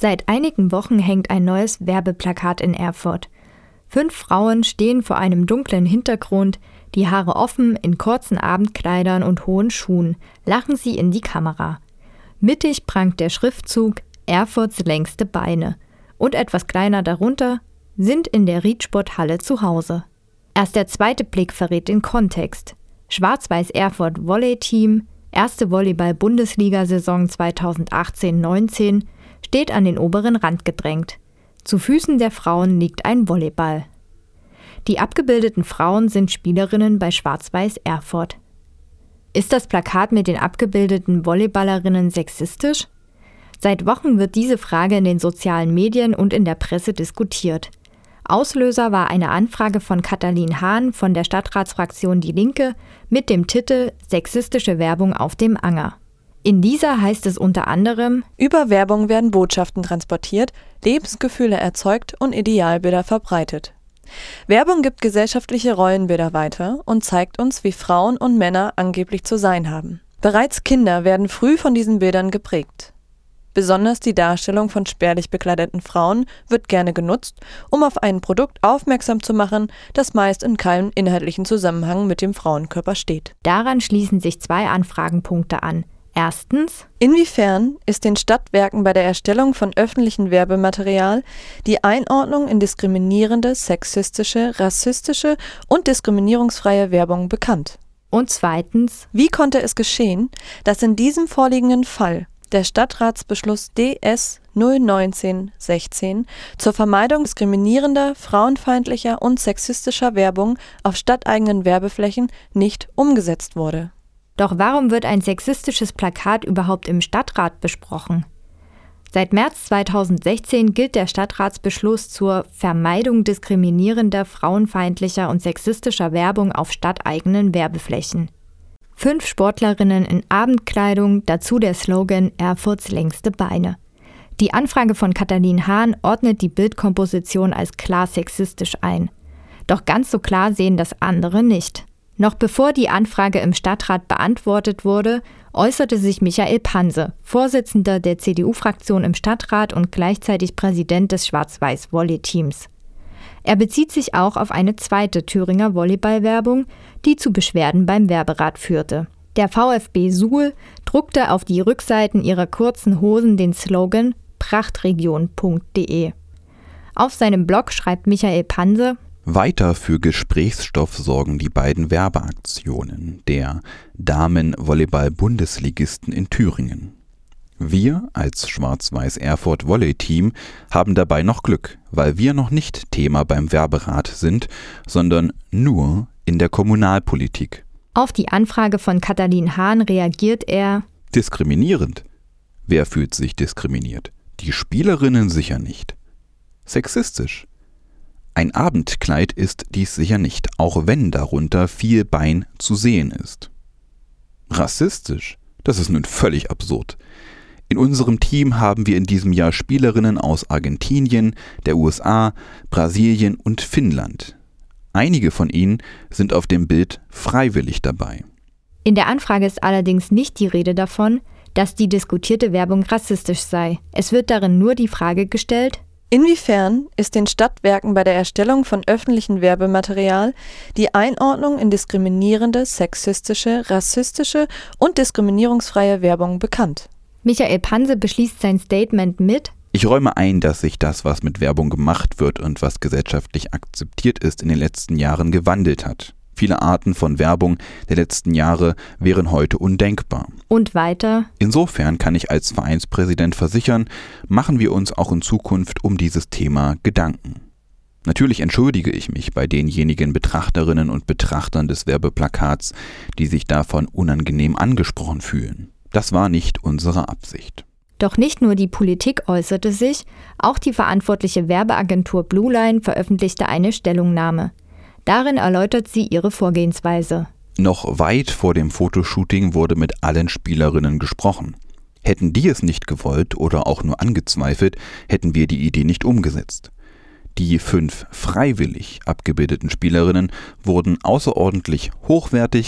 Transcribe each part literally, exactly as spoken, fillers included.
Seit einigen Wochen hängt ein neues Werbeplakat in Erfurt. Fünf Frauen stehen vor einem dunklen Hintergrund, die Haare offen, in kurzen Abendkleidern und hohen Schuhen, lachen sie in die Kamera. Mittig prangt der Schriftzug »Erfurts längste Beine« und etwas kleiner darunter »Sind in der Riedsporthalle zu Hause«. Erst der zweite Blick verrät den Kontext. Schwarz-Weiß Erfurt Volley-Team, erste Volleyball-Bundesliga-Saison zweitausendachtzehn neunzehn, steht an den oberen Rand gedrängt. Zu Füßen der Frauen liegt ein Volleyball. Die abgebildeten Frauen sind Spielerinnen bei Schwarz-Weiß Erfurt. Ist das Plakat mit den abgebildeten Volleyballerinnen sexistisch? Seit Wochen wird diese Frage in den sozialen Medien und in der Presse diskutiert. Auslöser war eine Anfrage von Katalin Hahn von der Stadtratsfraktion Die Linke mit dem Titel »Sexistische Werbung auf dem Anger«. In dieser heißt es unter anderem: Über Werbung werden Botschaften transportiert, Lebensgefühle erzeugt und Idealbilder verbreitet. Werbung gibt gesellschaftliche Rollenbilder weiter und zeigt uns, wie Frauen und Männer angeblich zu sein haben. Bereits Kinder werden früh von diesen Bildern geprägt. Besonders die Darstellung von spärlich bekleideten Frauen wird gerne genutzt, um auf ein Produkt aufmerksam zu machen, das meist in keinem inhaltlichen Zusammenhang mit dem Frauenkörper steht. Daran schließen sich zwei Anfragenpunkte an. Erstens: Inwiefern ist den Stadtwerken bei der Erstellung von öffentlichem Werbematerial die Einordnung in diskriminierende, sexistische, rassistische und diskriminierungsfreie Werbung bekannt? Und zweitens: Wie konnte es geschehen, dass in diesem vorliegenden Fall der Stadtratsbeschluss D S null neunzehn sechzehn zur Vermeidung diskriminierender, frauenfeindlicher und sexistischer Werbung auf stadteigenen Werbeflächen nicht umgesetzt wurde? Doch warum wird ein sexistisches Plakat überhaupt im Stadtrat besprochen? Seit März zweitausendsechzehn gilt der Stadtratsbeschluss zur Vermeidung diskriminierender, frauenfeindlicher und sexistischer Werbung auf stadteigenen Werbeflächen. Fünf Sportlerinnen in Abendkleidung, dazu der Slogan »Erfurts längste Beine«. Die Anfrage von Katalin Hahn ordnet die Bildkomposition als klar sexistisch ein. Doch ganz so klar sehen das andere nicht. Noch bevor die Anfrage im Stadtrat beantwortet wurde, äußerte sich Michael Panse, Vorsitzender der C D U-Fraktion im Stadtrat und gleichzeitig Präsident des Schwarz-Weiß-Volley-Teams. Er bezieht sich auch auf eine zweite Thüringer Volleyball-Werbung, die zu Beschwerden beim Werberat führte. Der VfB Suhl druckte auf die Rückseiten ihrer kurzen Hosen den Slogan prachtregion punkt de. Auf seinem Blog schreibt Michael Panse: Weiter für Gesprächsstoff sorgen die beiden Werbeaktionen der Damen-Volleyball-Bundesligisten in Thüringen. Wir als Schwarz-Weiß Erfurt Volley-Team haben dabei noch Glück, weil wir noch nicht Thema beim Werberat sind, sondern nur in der Kommunalpolitik. Auf die Anfrage von Katalin Hahn reagiert er: Diskriminierend? Wer fühlt sich diskriminiert? Die Spielerinnen sicher nicht. Sexistisch? Ein Abendkleid ist dies sicher nicht, auch wenn darunter viel Bein zu sehen ist. Rassistisch? Das ist nun völlig absurd. In unserem Team haben wir in diesem Jahr Spielerinnen aus Argentinien, der U S A, Brasilien und Finnland. Einige von ihnen sind auf dem Bild freiwillig dabei. In der Anfrage ist allerdings nicht die Rede davon, dass die diskutierte Werbung rassistisch sei. Es wird darin nur die Frage gestellt: Inwiefern ist den Stadtwerken bei der Erstellung von öffentlichem Werbematerial die Einordnung in diskriminierende, sexistische, rassistische und diskriminierungsfreie Werbung bekannt? Michael Panse beschließt sein Statement mit: Ich räume ein, dass sich das, was mit Werbung gemacht wird und was gesellschaftlich akzeptiert ist, in den letzten Jahren gewandelt hat. Viele Arten von Werbung der letzten Jahre wären heute undenkbar. Und weiter: Insofern kann ich als Vereinspräsident versichern, machen wir uns auch in Zukunft um dieses Thema Gedanken. Natürlich entschuldige ich mich bei denjenigen Betrachterinnen und Betrachtern des Werbeplakats, die sich davon unangenehm angesprochen fühlen. Das war nicht unsere Absicht. Doch nicht nur die Politik äußerte sich, auch die verantwortliche Werbeagentur Blueline veröffentlichte eine Stellungnahme. Darin erläutert sie ihre Vorgehensweise. Noch weit vor dem Fotoshooting wurde mit allen Spielerinnen gesprochen. Hätten die es nicht gewollt oder auch nur angezweifelt, hätten wir die Idee nicht umgesetzt. Die fünf freiwillig abgebildeten Spielerinnen wurden außerordentlich hochwertig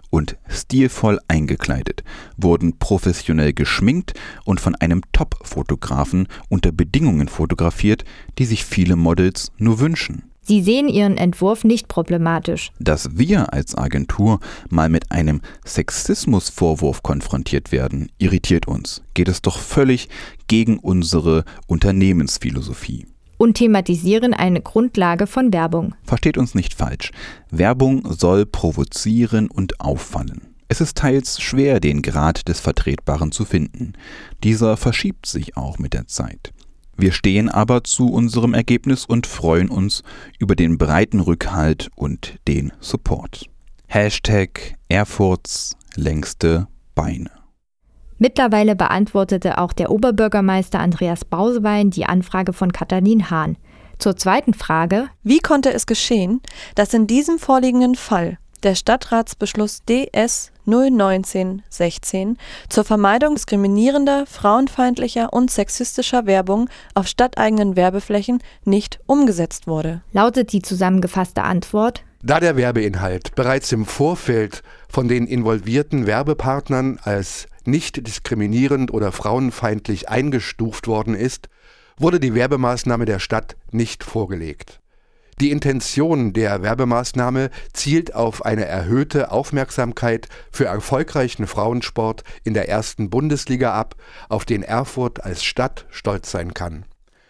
und stilvoll eingekleidet, wurden professionell geschminkt und von einem Top-Fotografen unter Bedingungen fotografiert, die sich viele Models nur wünschen. Sie sehen ihren Entwurf nicht problematisch. Dass wir als Agentur mal mit einem Sexismusvorwurf konfrontiert werden, irritiert uns. Geht es doch völlig gegen unsere Unternehmensphilosophie. Und thematisieren eine Grundlage von Werbung. Versteht uns nicht falsch. Werbung soll provozieren und auffallen. Es ist teils schwer, den Grad des Vertretbaren zu finden. Dieser verschiebt sich auch mit der Zeit. Wir stehen aber zu unserem Ergebnis und freuen uns über den breiten Rückhalt und den Support. Hashtag Erfurts längste Beine. Mittlerweile beantwortete auch der Oberbürgermeister Andreas Brausewein die Anfrage von Katalin Hahn. Zur zweiten Frage: Wie konnte es geschehen, dass in diesem vorliegenden Fall der Stadtratsbeschluss D S null neunzehn sechzehn zur Vermeidung diskriminierender, frauenfeindlicher und sexistischer Werbung auf stadteigenen Werbeflächen nicht umgesetzt wurde? Lautet die zusammengefasste Antwort: Da der Werbeinhalt bereits im Vorfeld von den involvierten Werbepartnern als nicht diskriminierend oder frauenfeindlich eingestuft worden ist, wurde die Werbemaßnahme der Stadt nicht vorgelegt. Die Intention der Werbemaßnahme zielt auf eine erhöhte Aufmerksamkeit für erfolgreichen Frauensport in der ersten Bundesliga ab, auf den Erfurt als Stadt stolz sein kann.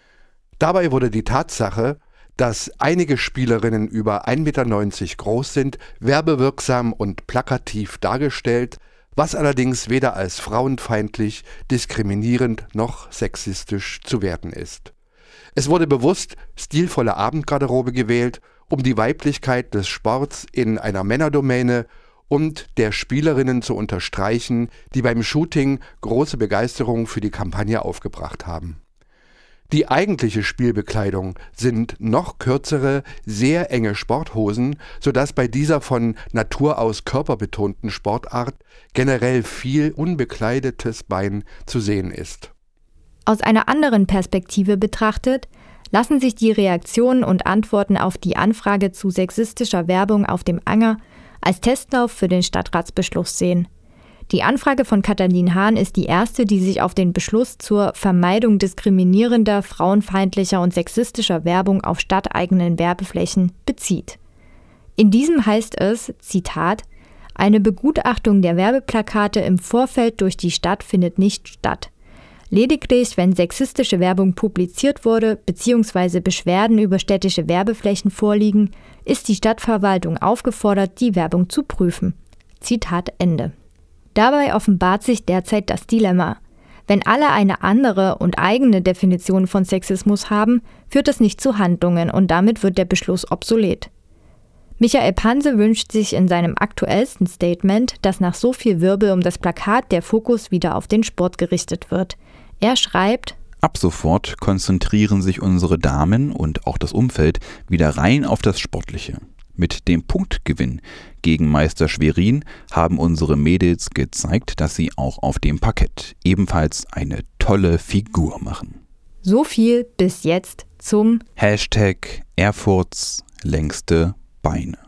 Dabei wurde die Tatsache, dass einige Spielerinnen über ein Meter neunzig groß sind, werbewirksam und plakativ dargestellt, was allerdings weder als frauenfeindlich, diskriminierend noch sexistisch zu werten ist. Es wurde bewusst stilvolle Abendgarderobe gewählt, um die Weiblichkeit des Sports in einer Männerdomäne und der Spielerinnen zu unterstreichen, die beim Shooting große Begeisterung für die Kampagne aufgebracht haben. Die eigentliche Spielbekleidung sind noch kürzere, sehr enge Sporthosen, sodass bei dieser von Natur aus körperbetonten Sportart generell viel unbekleidetes Bein zu sehen ist. Aus einer anderen Perspektive betrachtet, lassen sich die Reaktionen und Antworten auf die Anfrage zu sexistischer Werbung auf dem Anger als Testlauf für den Stadtratsbeschluss sehen. Die Anfrage von Katalin Hahn ist die erste, die sich auf den Beschluss zur Vermeidung diskriminierender, frauenfeindlicher und sexistischer Werbung auf stadteigenen Werbeflächen bezieht. In diesem heißt es, Zitat, eine Begutachtung der Werbeplakate im Vorfeld durch die Stadt findet nicht statt. Lediglich, wenn sexistische Werbung publiziert wurde bzw. Beschwerden über städtische Werbeflächen vorliegen, ist die Stadtverwaltung aufgefordert, die Werbung zu prüfen. Zitat Ende. Dabei offenbart sich derzeit das Dilemma. Wenn alle eine andere und eigene Definition von Sexismus haben, führt es nicht zu Handlungen und damit wird der Beschluss obsolet. Michael Panse wünscht sich in seinem aktuellsten Statement, dass nach so viel Wirbel um das Plakat der Fokus wieder auf den Sport gerichtet wird. Er schreibt: Ab sofort konzentrieren sich unsere Damen und auch das Umfeld wieder rein auf das Sportliche. Mit dem Punktgewinn gegen Meister Schwerin haben unsere Mädels gezeigt, dass sie auch auf dem Parkett ebenfalls eine tolle Figur machen. So viel bis jetzt zum Hashtag Erfurts längste Beine.